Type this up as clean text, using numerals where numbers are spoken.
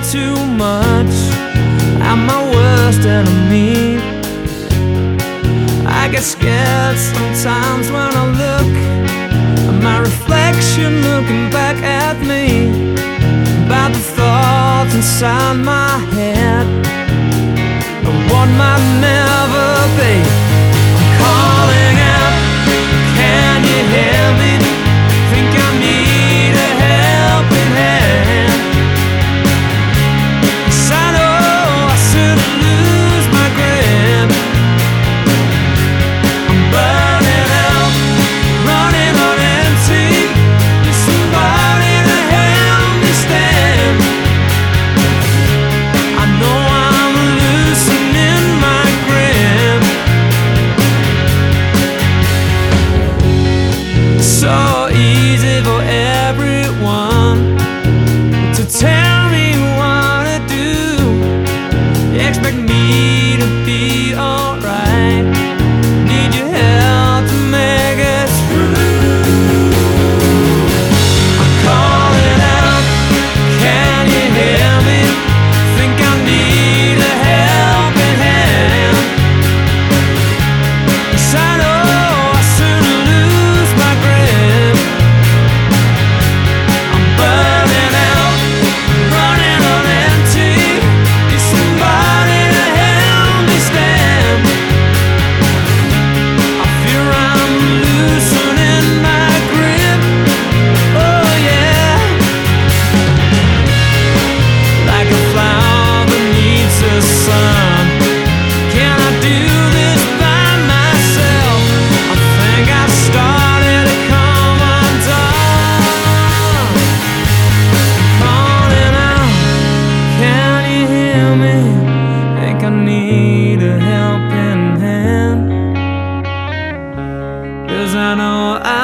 too much. I'm my worst enemy. I get scared sometimes when I look at my reflection looking back at me, about the thoughts inside my head and what might never be. I'm calling out, can you hear me? Think I need a helping hand. 'Cause I know I soon lose my grip. I'm burning out, running on empty. Need somebody to help me stand. I know I'm loosening my grip. So easy for everyone to tell me what to do. They expect me to be alright. Need your help to make it through. I'm calling out, can you hear me? Think I need a helping hand. 'Cause I know I soon lose my grip. I'm burning out, running on empty. Need somebody to help me stand. I fear I'm loosening my grip. Oh yeah, like a flower that needs the sun. Can I do this by myself? I think I started to come undone. Calling out, can you hear me? Think I need a helping hand. 'Cause I know